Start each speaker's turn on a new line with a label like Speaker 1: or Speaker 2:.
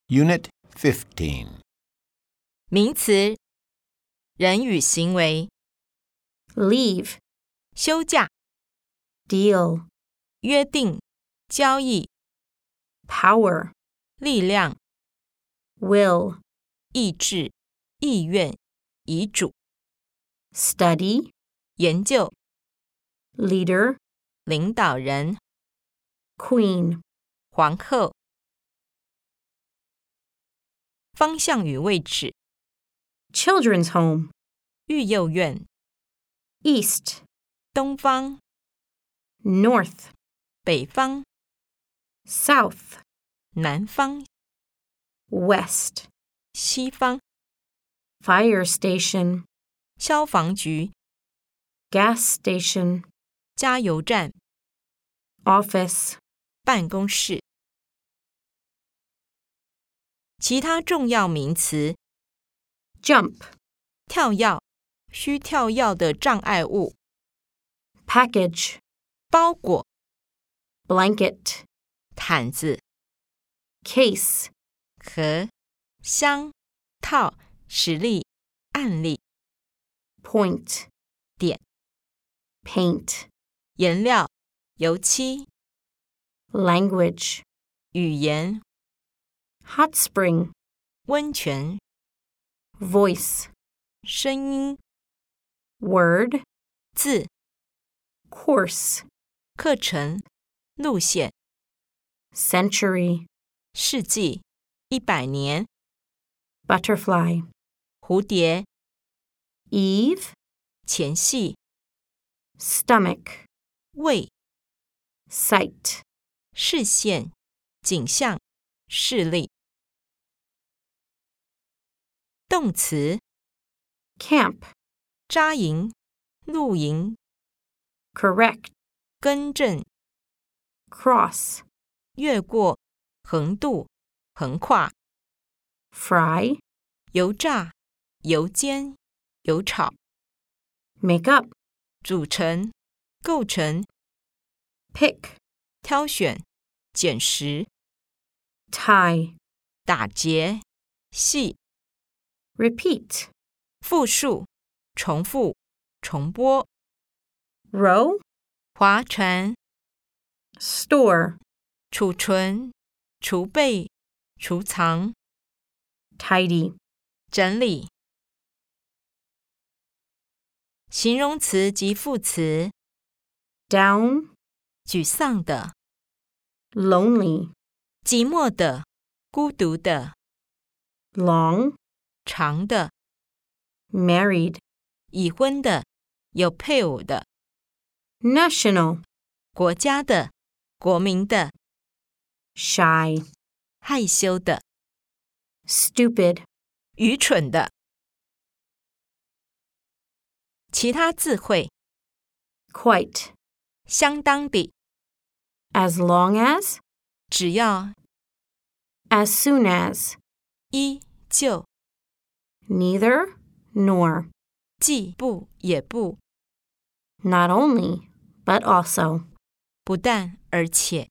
Speaker 1: Unit 15.
Speaker 2: 名词，人与行为，
Speaker 3: leave,
Speaker 2: 休假，
Speaker 3: deal,
Speaker 2: 约定，交易，
Speaker 3: power,
Speaker 2: 力量，
Speaker 3: will,
Speaker 2: 意志，意愿，遗嘱，
Speaker 3: study,
Speaker 2: 研究，
Speaker 3: leader,
Speaker 2: 领导人，
Speaker 3: queen,
Speaker 2: 皇后。方向与位置，
Speaker 3: children's home,
Speaker 2: 育幼院，
Speaker 3: east,
Speaker 2: 东方，
Speaker 3: north,
Speaker 2: 北方，
Speaker 3: south,
Speaker 2: 南方，
Speaker 3: west,
Speaker 2: 西方，
Speaker 3: fire station,
Speaker 2: 消防局，
Speaker 3: gas station,
Speaker 2: 加油站，
Speaker 3: office,
Speaker 2: 办公室。其他重要名词，
Speaker 3: jump,
Speaker 2: 跳跃，需跳跃的障碍物，
Speaker 3: package,
Speaker 2: 包裹，
Speaker 3: blanket,
Speaker 2: 毯子，
Speaker 3: case,
Speaker 2: 壳，箱，套，实例，案例，
Speaker 3: point,
Speaker 2: 点，
Speaker 3: paint,
Speaker 2: 颜料，油漆，
Speaker 3: language,
Speaker 2: 语言，
Speaker 3: hot spring,
Speaker 2: 温泉，
Speaker 3: voice,
Speaker 2: 声音，
Speaker 3: word,
Speaker 2: 字，
Speaker 3: course,
Speaker 2: 课程，路线，
Speaker 3: century,
Speaker 2: 世纪，100年，
Speaker 3: butterfly,
Speaker 2: 蝴蝶，
Speaker 3: eve,
Speaker 2: 前戏，
Speaker 3: stomach,
Speaker 2: 胃，
Speaker 3: sight,
Speaker 2: 视线，景象，视力。动词，
Speaker 3: camp,
Speaker 2: 扎营，露营，
Speaker 3: correct,
Speaker 2: 更正，
Speaker 3: cross,
Speaker 2: 越过，横渡，横跨，
Speaker 3: fry,
Speaker 2: 油炸，油煎，油炒，
Speaker 3: make up,
Speaker 2: 组成，构成，
Speaker 3: pick,
Speaker 2: 挑选，捡拾，
Speaker 3: tie,
Speaker 2: 打结，系，
Speaker 3: repeat,
Speaker 2: 复数，重复，重播，
Speaker 3: row,
Speaker 2: 划船，
Speaker 3: store,
Speaker 2: 储存，储备，储藏，
Speaker 3: tidy,
Speaker 2: 整理。形容词及副词，
Speaker 3: down,
Speaker 2: 沮丧的，
Speaker 3: lonely,
Speaker 2: 寂寞的，孤独的，
Speaker 3: long,
Speaker 2: 长的，
Speaker 3: married,
Speaker 2: 已婚的，有配偶的，
Speaker 3: national,
Speaker 2: 国家的，国民的，
Speaker 3: shy,
Speaker 2: 害羞的，
Speaker 3: stupid,
Speaker 2: 愚蠢的。其他字汇，
Speaker 3: quite,
Speaker 2: 相当的，
Speaker 3: as long as,
Speaker 2: 只要，
Speaker 3: as soon as,
Speaker 2: 依旧，
Speaker 3: neither, nor,
Speaker 2: 既不也不，
Speaker 3: not only, but also.
Speaker 2: 不但而且。